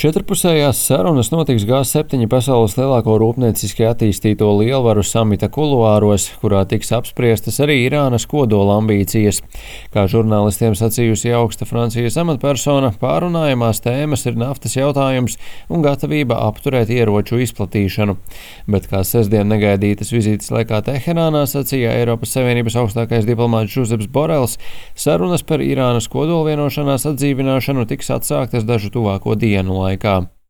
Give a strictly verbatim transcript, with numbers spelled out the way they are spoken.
Četrpusējās sarunas notiks G septiņi pasaules lielāko rūpnieciski attīstīto lielvaru samita kuluāros, kurā tiks apspriestas arī Irānas kodola ambīcijas. Kā žurnālistiem sacījusi augsta Francijas amatpersona, pārunājamās tēmas ir naftas jautājums un gatavība apturēt ieroču izplatīšanu. Bet kā sestdien negaidītas vizītes laikā Teherānā sacīja Eiropas Savienības augstākais diplomāts Žuzeps Borels, sarunas par Irānas kodolvienošanās atdzīvināšanu tiks atsāktas dažu tuvāko dienu laikā.